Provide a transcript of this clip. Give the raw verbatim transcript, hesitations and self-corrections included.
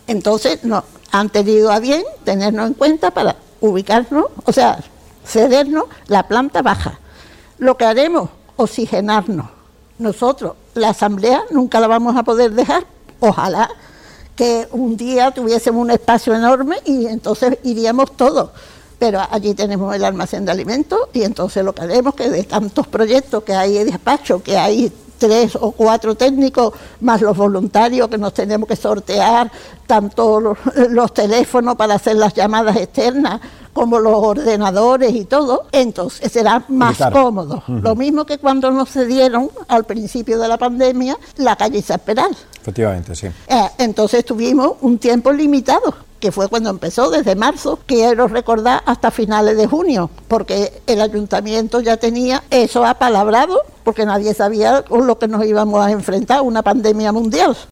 Entonces nos han tenido a bien tenernos en cuenta para ubicarnos, o sea, cedernos la planta baja. Lo que haremos, oxigenarnos. Nosotros, la asamblea nunca la vamos a poder dejar, ojalá que un día tuviésemos un espacio enorme y entonces iríamos todos. Pero allí tenemos el almacén de alimentos y entonces lo que haremos que de tantos proyectos que hay de despacho, que hay tres o cuatro técnicos, más los voluntarios que nos tenemos que sortear, tanto los, los teléfonos para hacer las llamadas externas, como los ordenadores y todo, entonces será más Militar. cómodo. Uh-huh. Lo mismo que cuando nos cedieron al principio de la pandemia la calle San Peral. Efectivamente, sí. Eh, entonces tuvimos un tiempo limitado, que fue cuando empezó, desde marzo, quiero recordar, hasta finales de junio, porque el ayuntamiento ya tenía eso apalabrado, porque nadie sabía con lo que nos íbamos a enfrentar, una pandemia mundial.